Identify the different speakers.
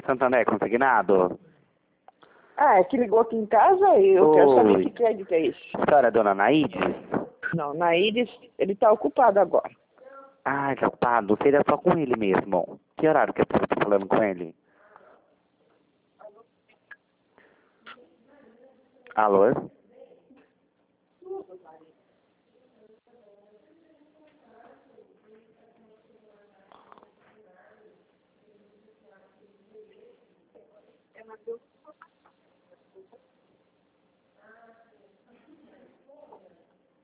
Speaker 1: Santander consignado?
Speaker 2: Ah, é que ligou aqui em casa e eu quero saber
Speaker 1: Oi.
Speaker 2: que crédito é esse.
Speaker 1: A senhora é dona Naídes?
Speaker 2: Não, Naíris, ele tá ocupado agora.
Speaker 1: Ah, tá ocupado. Seria só com ele mesmo. Que horário que eu tô falando com ele? Alô?